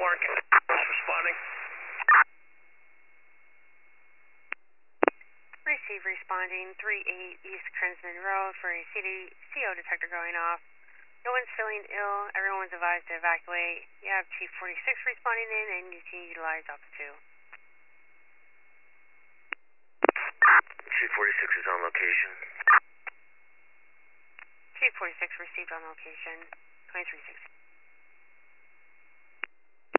Mark. Responding. Receive responding 38 East Crimson Road for a CO detector going off. No one's feeling ill. Everyone's advised to evacuate. You have Chief 46 responding in, and you can utilize Delta 2. Chief 46 is on location. Chief 46 received on location. 23-6.